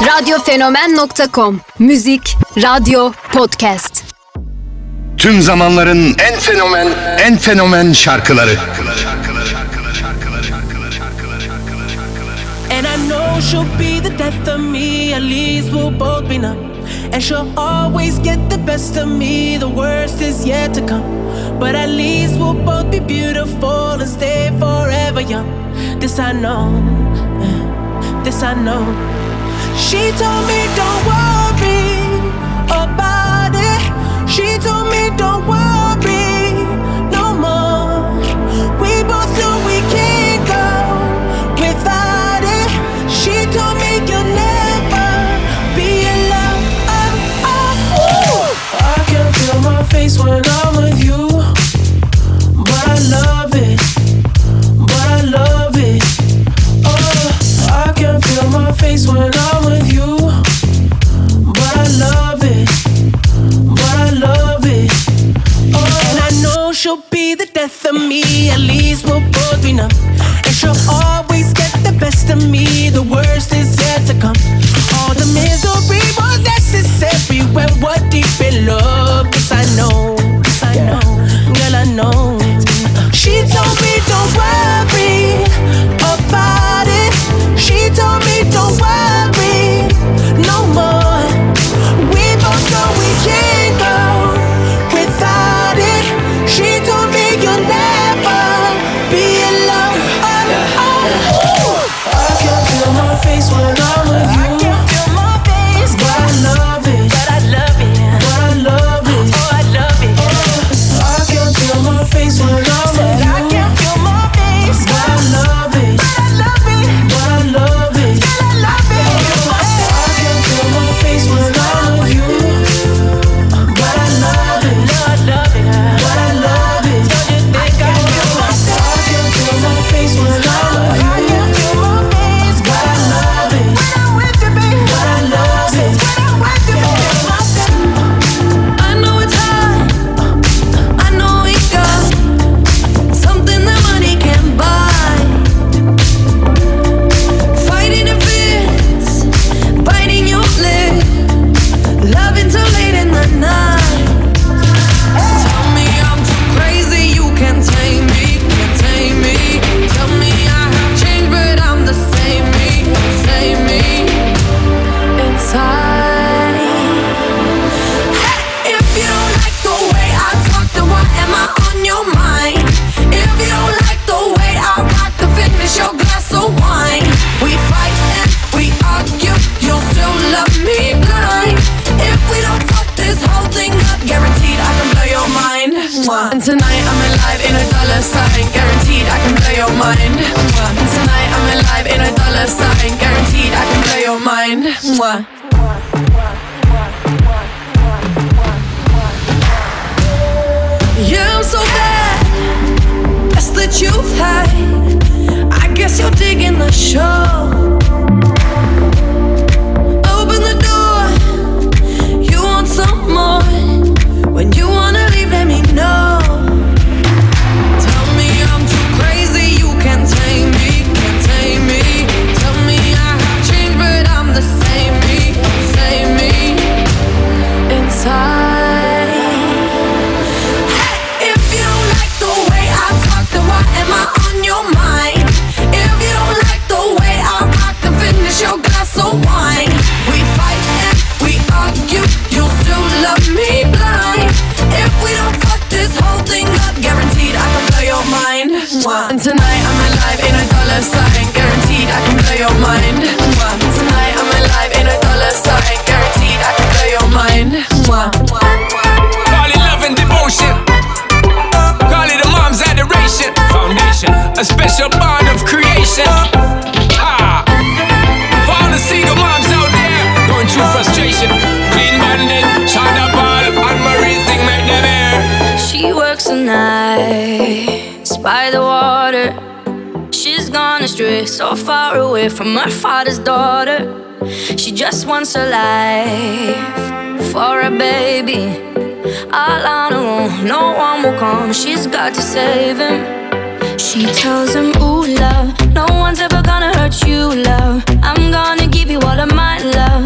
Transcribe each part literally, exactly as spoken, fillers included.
radyofenomen nokta com. Müzik, radyo, podcast. Tüm zamanların en fenomen, en fenomen şarkıları. And I know she'll be the death of me, at least we'll both be numb. And she'll always get the best of me, the worst is yet to come. But at least we'll both be beautiful and stay forever young. This I know, this I know. She told me don't worry about it. She told me don't worry no more. We both know we can't go without it. She told me you'll never be alone. Oh, oh, oh. I can feel my face when I'm with you, but I love it, but I love it. Oh, I can feel my face when I'm with you, but I love it, but I love it. Oh, and I know she'll be the death of me, at least we'll both be numb. And she'll always get the best of me, the worst is yet to come. All the misery was necessary when we're deep in love. Yes, I know, yes, I know, girl, I know. She told me don't worry about it. She told me don't worry no more. We both know we can't go without it. She told me you'll never be alone. Oh, oh, oh. I can feel my face when I'm with you. I can feel my face, but I love it, but I love it, but I love it. Oh, I love it. Oh, I can feel my face when I'm with you. I can feel my face, but I love it, but I love it, but I love it. Still I love it. I can feel my face when I'm with you, but I love it, no, I love it, but I love it. Don't you think I feel my face? I can feel my face when I'm with you. I can feel my face, but I love it. When I'm with you, baby, but I love it. When I'm with you, baby, I know it's hard. I know we got something that money can't buy. Fighting the fears, biting your lip, loving till late in the night. Tell me I'm too crazy, you can't tame me, can't tame me. Tell me I have changed, but I'm the same me, same me inside. Hey, if you don't like the way I talk, then why am I on your mind? If you don't like the way I rock, then finish your glass of wine. We fight and we argue, you'll still love me blind. If we don't fuck this whole thing up, guaranteed I can blow your mind. And tonight I'm alive in a dollar sign, guaranteed I can blow your mind. And tonight I'm alive in a dollar sign, guaranteed I can blow your mind. Yeah, I'm so bad, best that you've had. I guess you're digging the show. Open the door, you want some more. When you wanna leave, let me know. Tell me I'm too crazy, you can't tame me, can't tame me. Tell me I have changed, but I'm the same me, same me inside. Hey, if you don't like the way I talk, then why am I on your mind? If you don't like the way I rock, then finish your glass of wine. We fight and we argue, you'll still love me blind. If we don't fuck this whole thing up, guaranteed I can blow your mind. And tonight I'm alive in a dollar sign, guaranteed I can blow your mind. Tonight I'm alive in a dollar sign, guaranteed I can blow your mind. Call it love and devotion. Call it a mom's adoration. Foundation, a special bond of creation. Ah, for all the single moms out there going through frustration. Clean Bandit, Shonda Paul, and Marie thing make them air. She works the nights by the water. She's gone astray, so far away from her father's daughter. She just wants a life for a baby. All on her own, no one will come. She's got to save him. She tells him, ooh, love, no one's ever gonna hurt you, love. I'm gonna give you all of my love.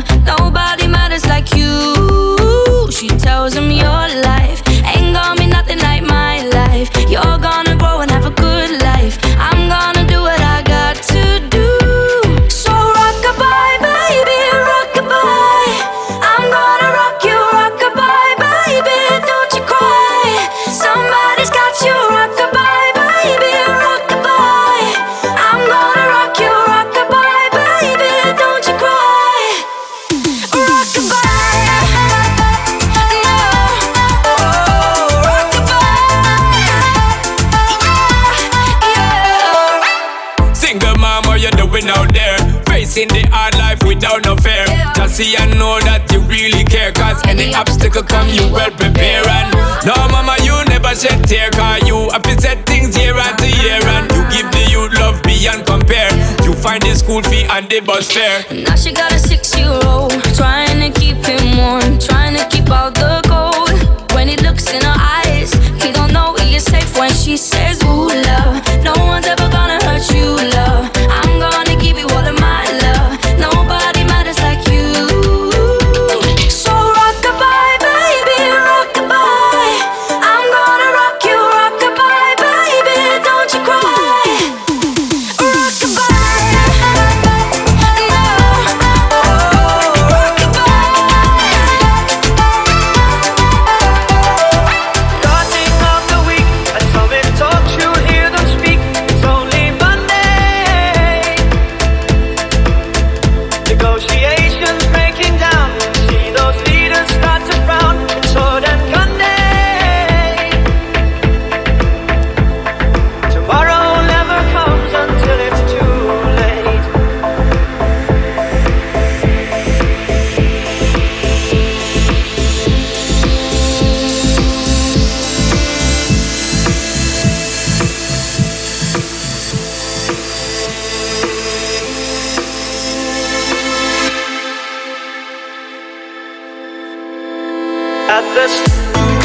life without no fear. Just see and know that you really care, cause any obstacle come you well prepare. And no mama, you never shed tear, cause you have to set things year after year. And you give the youth love beyond compare. You find the school fee and the bus fare. Now she got a six-year-old, trying to keep him warm, trying to keep out the cold. When he looks in her eyes, he don't know he is safe when she says, ooh, love, no one's ever gonna hurt you, love. I'm gonna give you all of my love. Nobody matters like you. So rock-a-bye, baby, rock-a-bye. I'm gonna rock you, rock-a-bye, baby, don't you cry. Rock-a-bye, no, oh, rock-a-bye. Starting of the week, I saw it talk, you'll hear them speak. It's only Monday. Negotiations breaking down. See those leaders start to frown. It's sword and gun day. Tomorrow never comes until it's too late. At this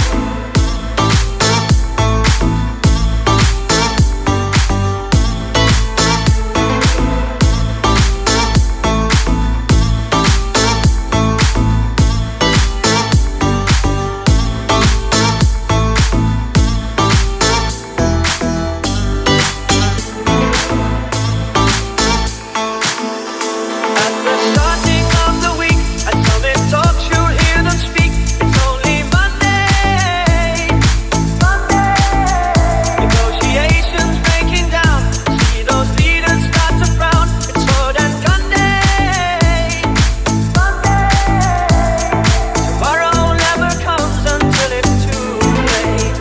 At the starting of the week, I saw it talk, you'll hear them speak. It's only Monday. Monday. Negotiations breaking down. See those leaders start to frown. It's sword and gun day. Monday. Tomorrow never comes until it's too late.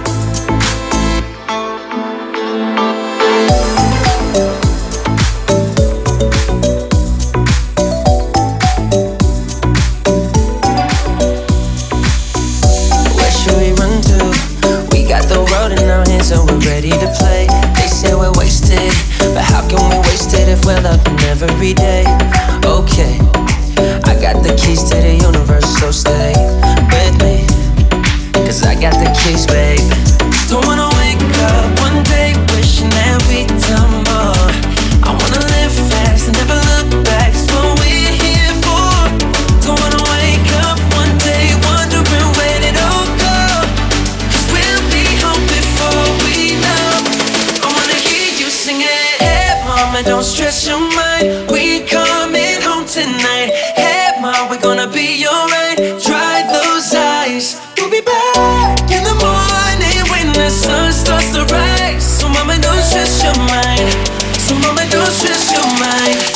Where should we run to? We got the world in our hands and we're ready to play. They say we're wasted, but how can we waste it if we're loving every day? Okay, I got the keys to the universe, so stay with me, cause I got the keys, babe. Don't wanna wake up one day wishing that we'd done more. I wanna live fast and never look back, that's what we're here for. Don't wanna wake up one day wondering where did it all go, cause we'll be home before we know. I wanna hear you sing it. Hey mama, don't stress your mind, we coming home tonight. Hey mom, we're gonna be alright. Dry those eyes, we'll be back in the morning when the sun starts to rise. So mama, don't stress your mind. So mama, don't stress your mind.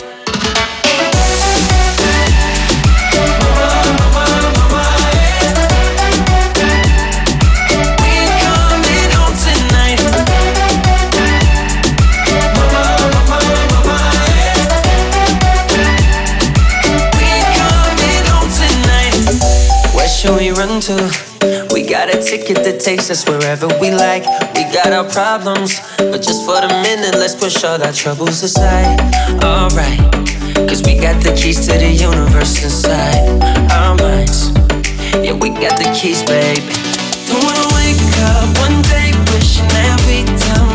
We coming home tonight. We coming home tonight. Where should we run to? We got a ticket that takes us wherever we like. We got our problems, but just for the minute, let's push all our troubles aside. Alright, cause we got the keys to the universe inside our minds. Yeah, we got the keys, babe. Don't wanna wake up one day wishing that we'd done